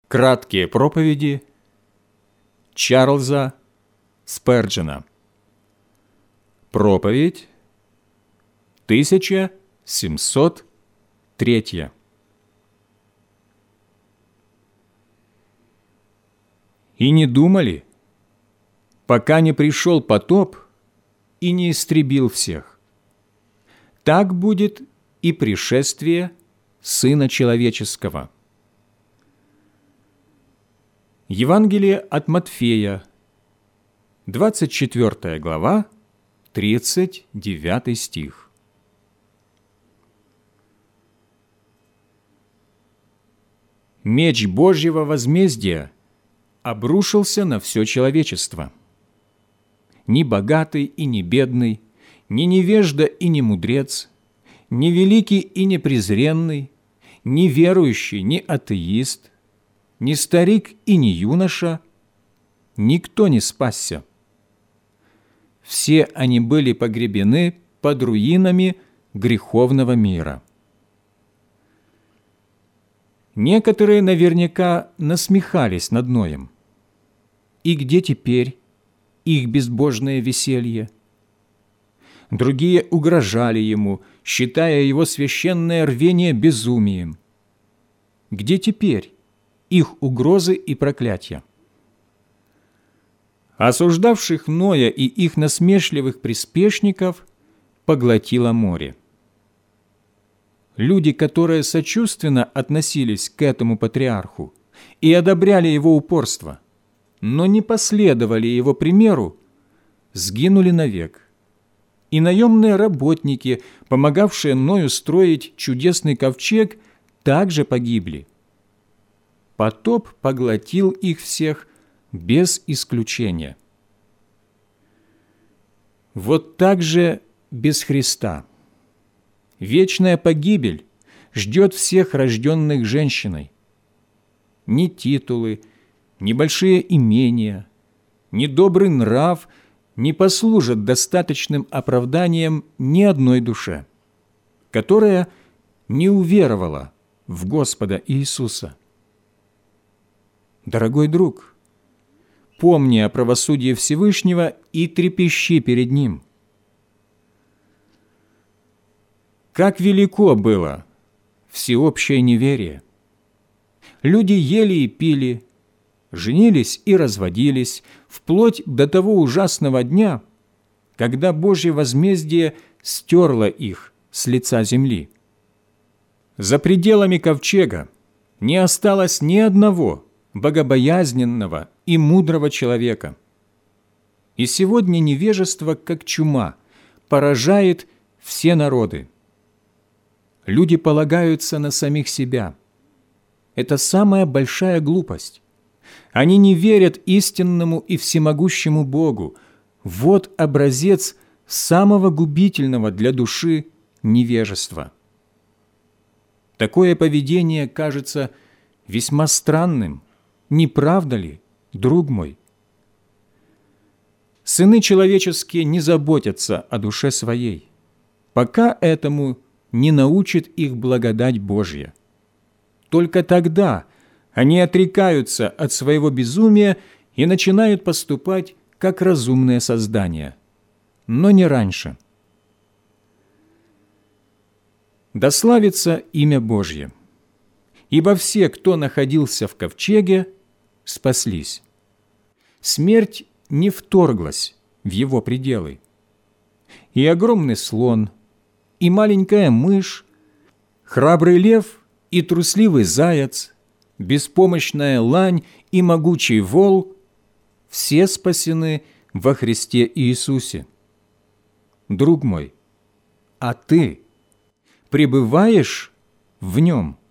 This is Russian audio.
Краткие проповеди Чарльза Сперджена. Проповедь 1703. «И не думали, пока не пришел потоп и не истребил всех. Так будет и пришествие Сына Человеческого». Евангелие от Матфея, 24 глава, 39 стих. Меч Божьего возмездия обрушился на все человечество. Ни богатый и ни бедный, ни невежда и ни мудрец, ни великий и ни презренный, ни верующий, ни атеист, ни старик и ни юноша, никто не спасся. Все они были погребены под руинами греховного мира. Некоторые наверняка насмехались над Ноем. И где теперь их безбожное веселье? Другие угрожали ему, считая его священное рвение безумием. Где теперь их угрозы и проклятия? Осуждавших Ноя и их насмешливых приспешников поглотило море. Люди, которые сочувственно относились к этому патриарху и одобряли его упорство, но не последовали его примеру, сгинули навек. И наемные работники, помогавшие Ною строить чудесный ковчег, также погибли. Потоп поглотил их всех без исключения. Вот так же без Христа. Вечная погибель ждет всех рожденных женщиной. Ни титулы, ни большие имения, ни добрый нрав не послужат достаточным оправданием ни одной душе, которая не уверовала в Господа Иисуса. Дорогой друг, помни о правосудии Всевышнего и трепещи перед Ним. Как велико было всеобщее неверие! Люди ели и пили, женились и разводились, вплоть до того ужасного дня, когда Божье возмездие стерло их с лица земли. За пределами ковчега не осталось ни одного богобоязненного и мудрого человека. И сегодня невежество, как чума, поражает все народы. Люди полагаются на самих себя. Это самая большая глупость. Они не верят истинному и всемогущему Богу. Вот образец самого губительного для души невежества. Такое поведение кажется весьма странным. Не правда ли, друг мой? Сыны человеческие не заботятся о душе своей, пока этому не научит их благодать Божья. Только тогда они отрекаются от своего безумия и начинают поступать как разумные создания, но не раньше. Да славится имя Божье! Ибо все, кто находился в ковчеге, спаслись. Смерть не вторглась в его пределы. И огромный слон, и маленькая мышь, храбрый лев и трусливый заяц, беспомощная лань и могучий вол – все спасены во Христе Иисусе. Друг мой, а ты пребываешь в Нем?